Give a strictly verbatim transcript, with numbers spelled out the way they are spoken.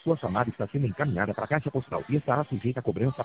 Sua chamada está sendo encaminhada para a caixa postal e estará sujeita a cobrança